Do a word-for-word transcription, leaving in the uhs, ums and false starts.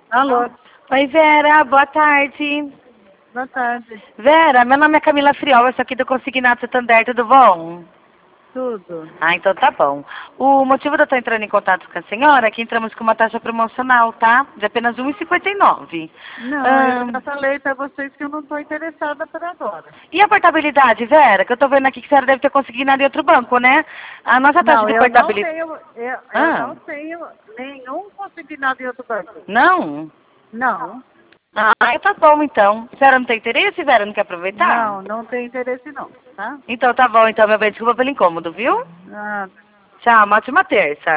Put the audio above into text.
Alô, Oi, Vera, boa tarde. boa tarde. Vera, meu nome é Camila Friol, eu sou aqui do Consignado Santander, tudo bom? Tudo. Ah, então tá bom. O motivo de eu estar entrando em contato com a senhora é que entramos com uma taxa promocional, tá? De apenas um real e cinquenta e nove. Não, eu Ahn, já falei para vocês que eu não estou interessada por agora. e a portabilidade, Vera? Que eu tô vendo aqui que a senhora deve ter conseguido em outro banco, né? A nossa taxa Não, de eu não portabilidade... tenho, eu, eu Ah, não tenho nenhum consignado em outro banco. não? Não, Ah, tá bom então. A senhora não tem interesse, Vera? Não quer aproveitar? não, não tem interesse não, tá? Então tá bom, então, meu bem. Desculpa pelo incômodo, viu? Ah, Tchau, uma ótima terça.